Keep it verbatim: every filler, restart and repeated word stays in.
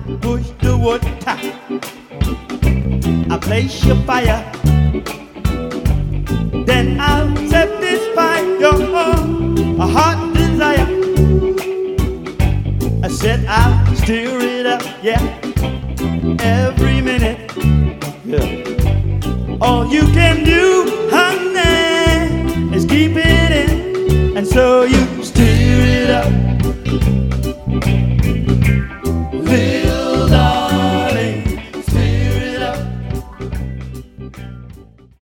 push the wood tight. I place your fire, then I'll satisfy your heart desire. I said I'll stir it up, yeah.